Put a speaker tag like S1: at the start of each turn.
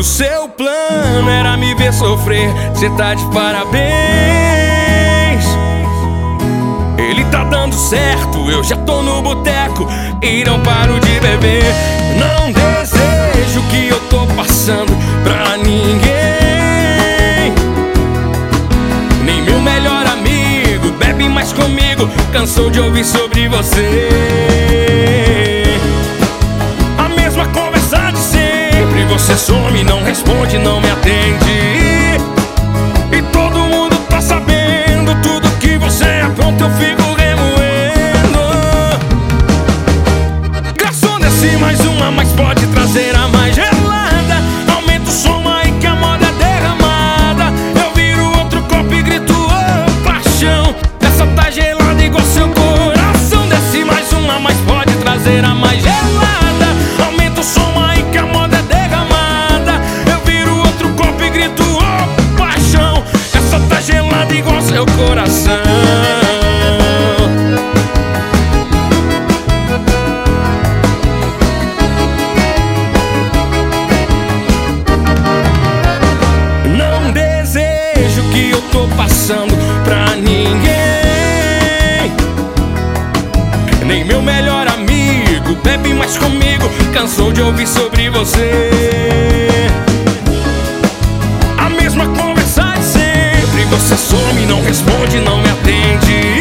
S1: o seu plano era me ver sofrer, cê tá de parabéns. Ele tá dando certo, eu já tô no boteco e não paro de beber. Não desejo o que eu tô passando pra ninguém. Nem meu melhor amigo bebe mais comigo, cansou de ouvir sobre você. A mesma conversa de sempre, você some, não responde, não me atende. E todo mundo tá sabendo tudo que você apronta, eu fico remoendo. Garçom, desce mais uma, mas pode trazer a mais gelada. Aumenta o som aí que a moda é derramada. Eu viro outro copo e grito, oh, paixão, essa tá gelada igual seu coração. Desce mais uma, mas pode trazer a mais gelada. Aumenta o som aí que a moda é derramada. Eu viro outro copo e grito, oh, paixão, essa tá gelada igual seu coração. Não desejo o que eu tô passando pra ninguém. Nem meu melhor amigo bebe mais comigo, cansou de ouvir sobre você. A mesma conversa de sempre, você some, não responde, não me atende.